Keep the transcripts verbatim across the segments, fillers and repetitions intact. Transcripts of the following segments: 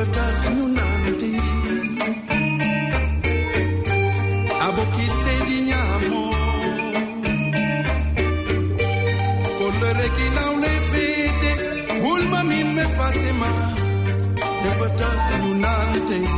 batas nunanti aboki sedignamo colore che non le fede ulma mi me Fatima e batas nunanti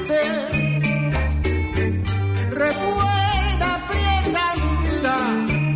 Recuerda, Prieta, mi vida.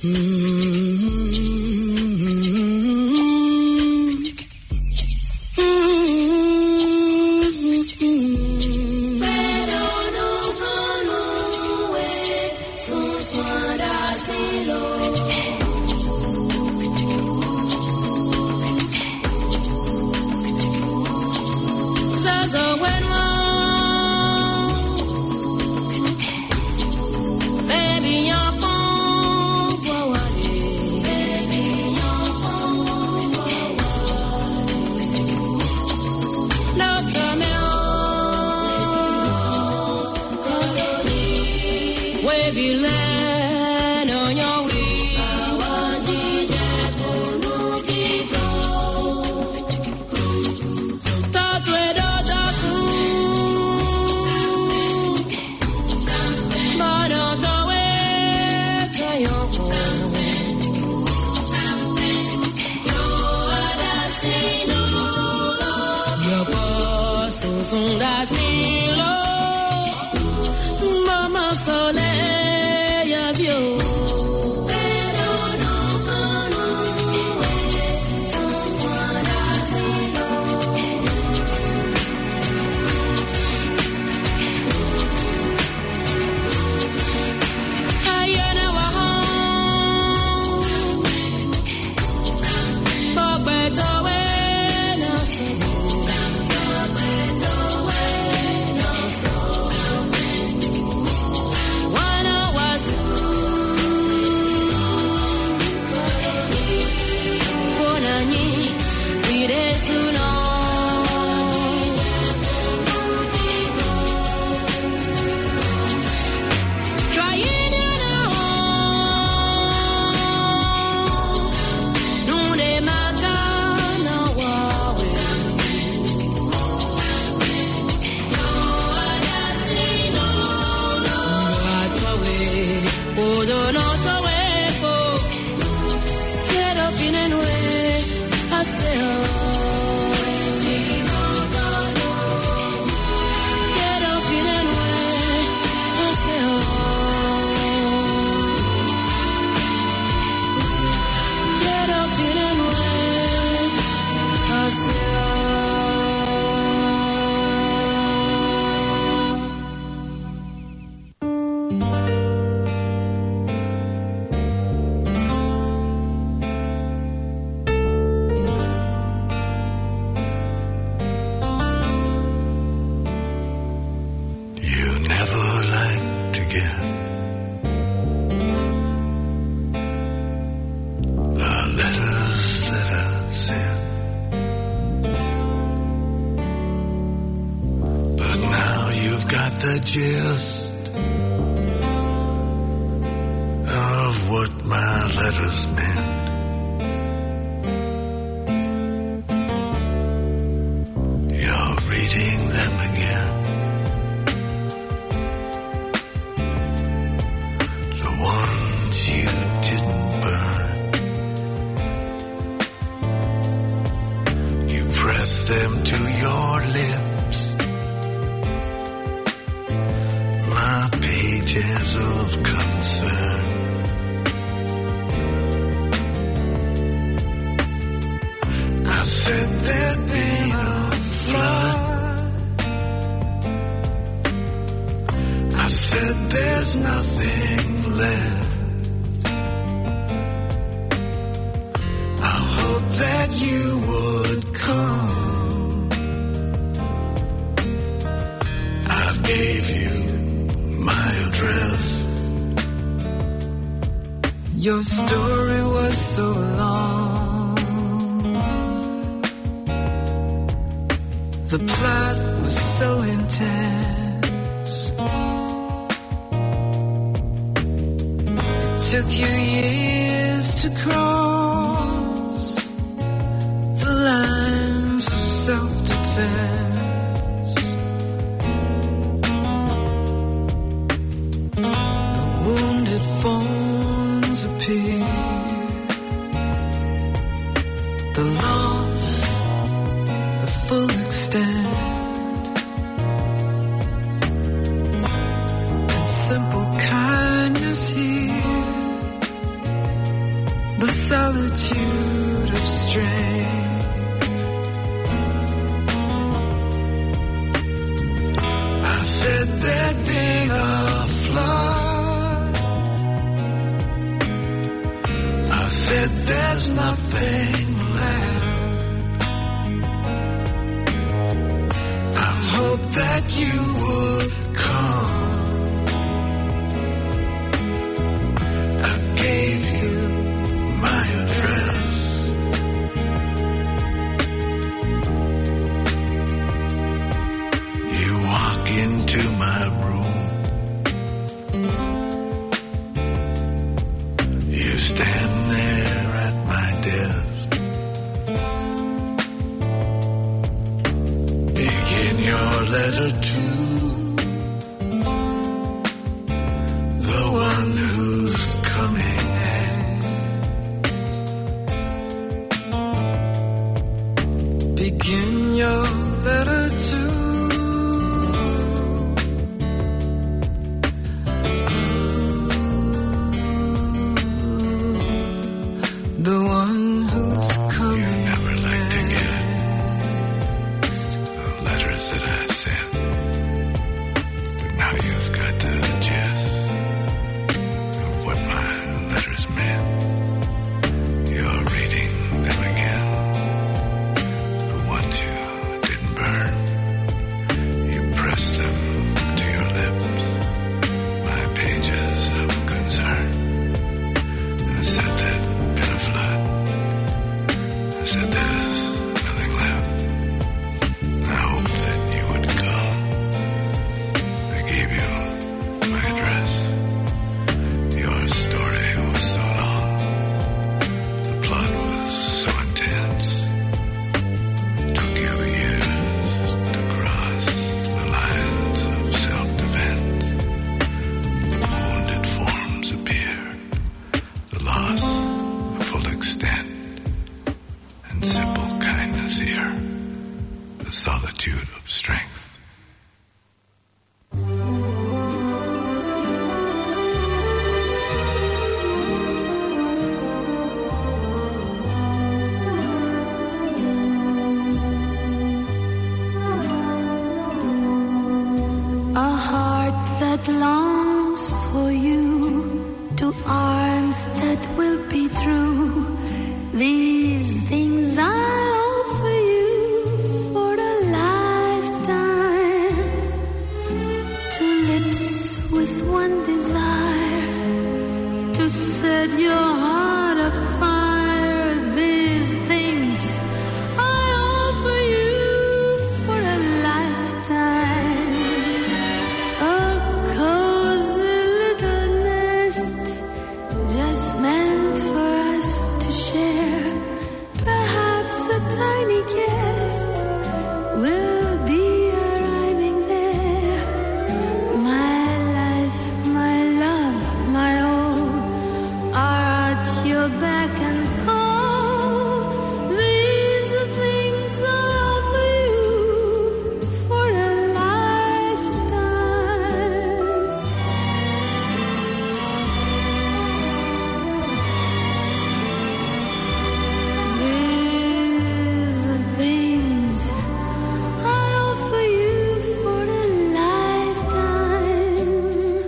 Your story was so long. The plot was so intense. It took you years to cross the lines of self-defense. The wounded forms appear. The loss, the full extent, and simple kindness here solitude of strength. I said there'd been a flood. I said there's nothing left. I hope that you would come. I gave you my address. You walk into my room. You stand there at my desk. Begin your letter to the one who's coming next. Begin your letter to the one who's coming. You never like to get the letters that I sent, but now you've got the gist of what my letters meant. You're reading them again, the ones you didn't burn. You press them to your lips, my pages of concern. I said there'd been a flood. I said there's nothing left. I hope that you would come. I gave you my address. Your story was so long. The plot was so intense. It took you years to cross the lines of self-defense. The wounded forms appeared. The loss of full extent. And simple kindness here. The solitude of strength. A heart that longs for you, to arms that will be true. These things I offer you for a lifetime. Two lips with one desire, to set your heart afire. These things I offer you for a lifetime. A cozy little nest, just meant for us to share. Perhaps a tiny guest will be arriving there. My life, my love, my all are at your beck and call. These are things I offer you for a lifetime. These are things I offer you for a lifetime.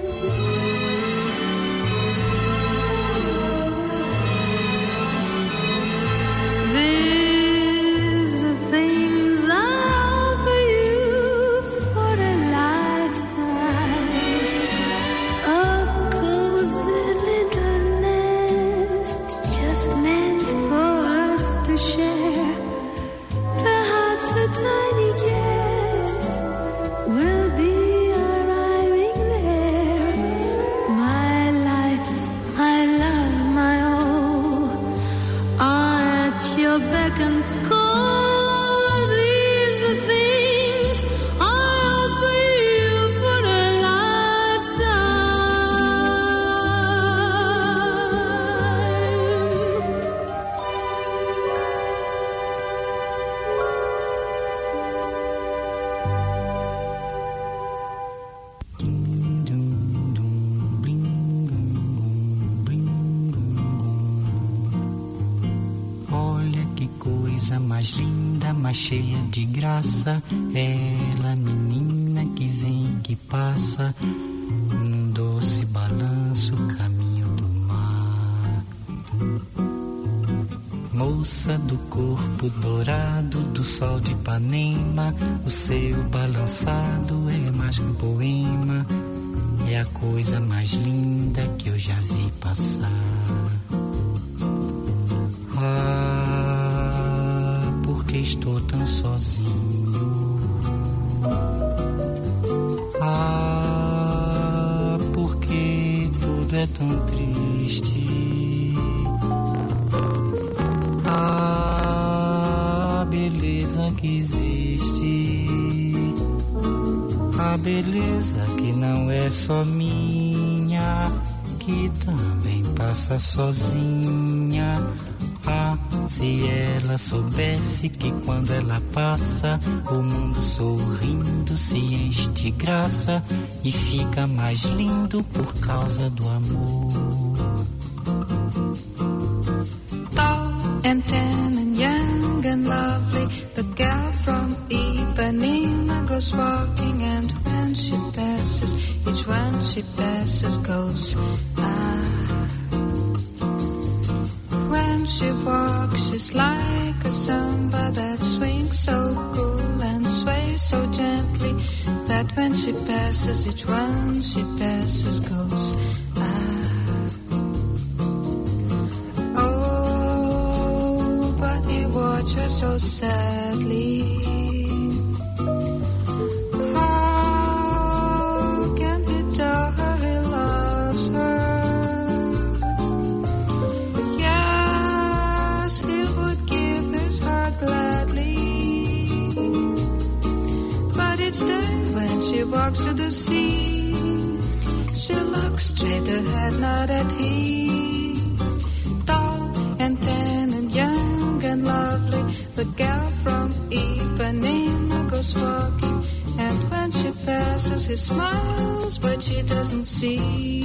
These are things I offer you for a lifetime. A cozy little nest, just meant for us to share. Perhaps a tiny guest will be arriving there. My life, my love, my all are at your beck and call. These are things I offer you for a lifetime. coisa mais linda, mais cheia de graça. Ela, menina que vem e que passa, num doce balanço, caminho do mar. Moça do corpo dourado do sol de Ipanema, o seu balançado é mais que um poema. É a coisa mais linda que eu já vi passar. Ah, porque estou tão sozinho. Ah, porque tudo é tão triste. Ah, a beleza que existe. A beleza que não é só minha, que também passa sozinha. Ah, se ela soubesse que quando ela passa, o mundo sorrindo se enche de graça e fica mais lindo por causa do amor. Tall and tan and young and lovely, the girl from Ipanema goes walking, and when she passes, each one she passes goes, ah. When she walks, she's like a samba that swings so cool and sways so gently, that when she passes, each one she passes goes, ah. Oh, but he watched her so sadly. How can he tell her he loves her? Each day when she walks to the sea, she looks straight ahead, not at him. Tall and tan and young and lovely, the girl from Ipanema goes walking, and when she passes, he smiles, but she doesn't see.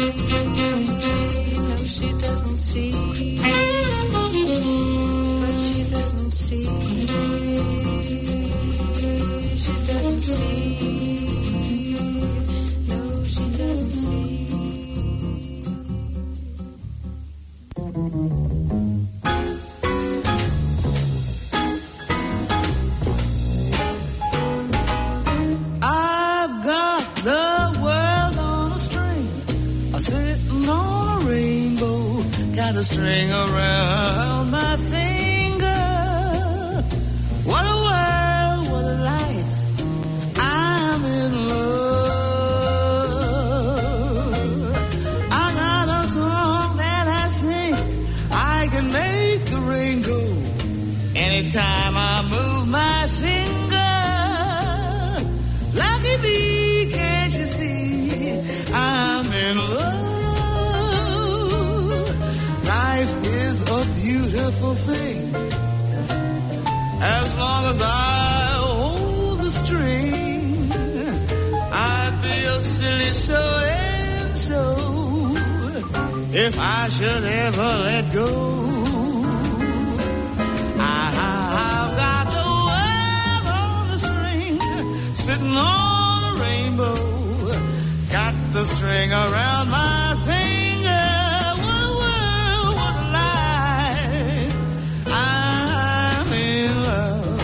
But she I've got the world on a string, a sitting on a rainbow, got a string around my finger. What a world, what a life, I'm in love. I got a song that I sing, I can make the rain go anytime I move my finger. Lucky me, can't you see, I'm in love. Life is a beautiful thing, as long as I hold the string. I'd be a silly so-and-so if I should ever let go. I've got the world on the string, sitting on a rainbow, got the string around my finger. What a world, what a life, I'm in love.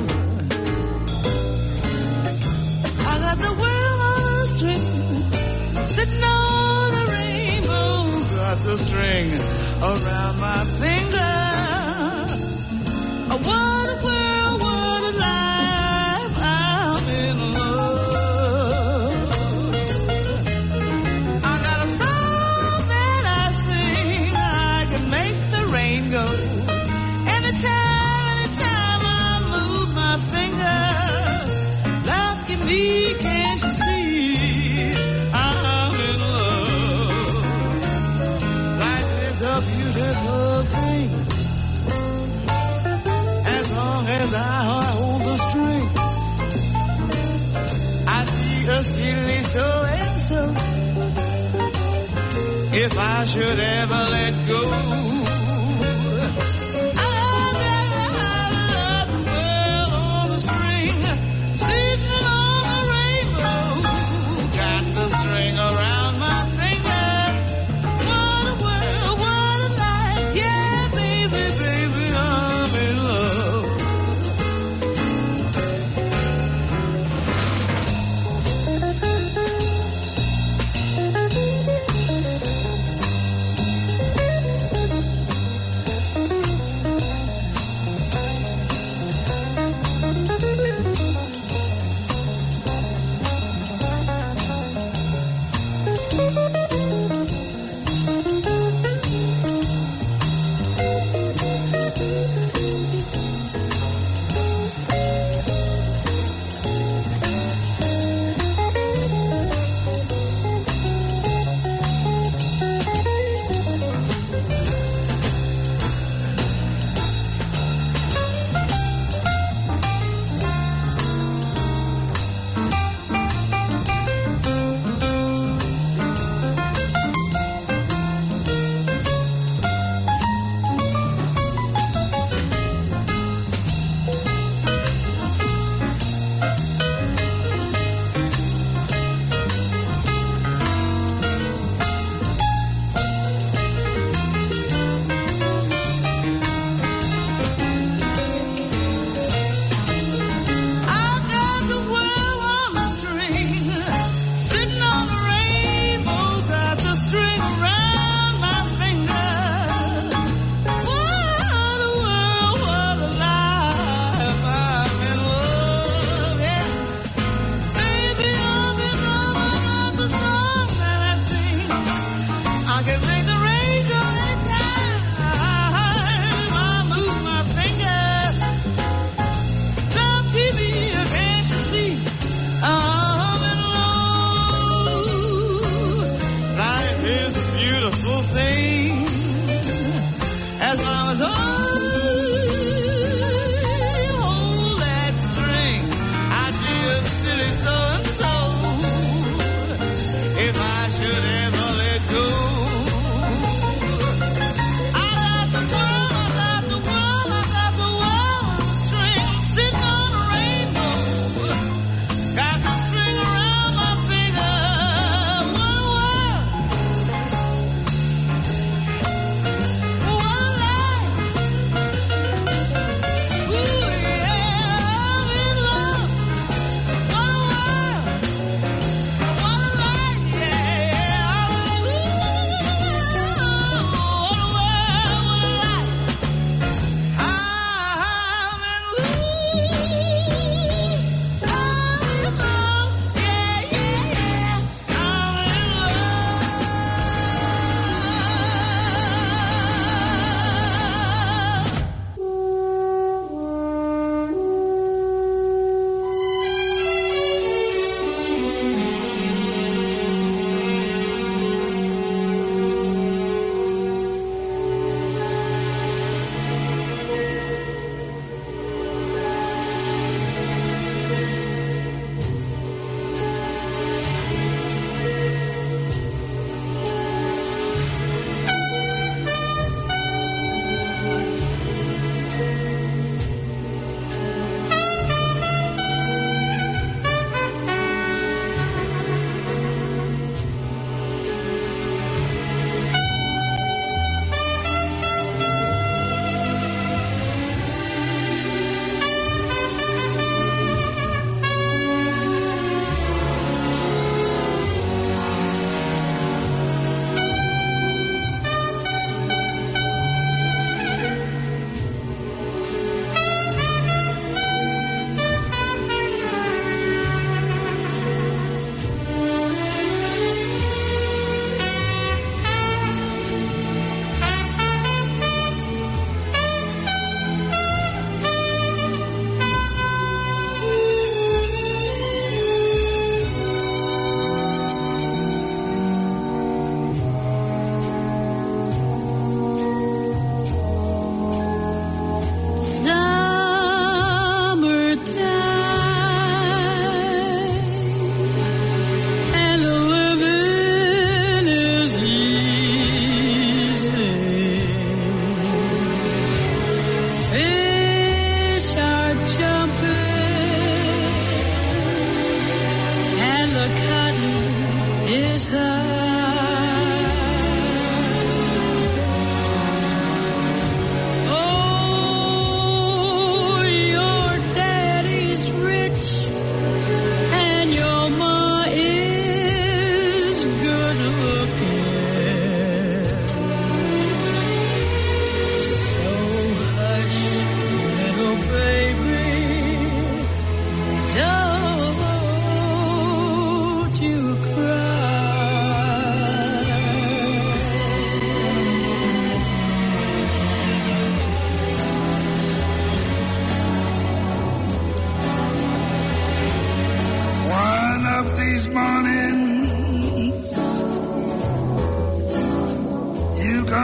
I got the world on a string, sitting on a rainbow, got the string around my finger. What a world, what a life, I'm in love. I got a song that I sing, I can make the rain go anytime, anytime I move my finger. Lucky me, can't you see, I'm in love. Life is a beautiful thing, as long as I hold the string. I'd be a silly so-and-so if I should ever let go. I've got the world on a string, sitting on a rainbow, got the string around my finger. What a world, what a life, yeah, baby, baby, I'm in love.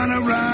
run around.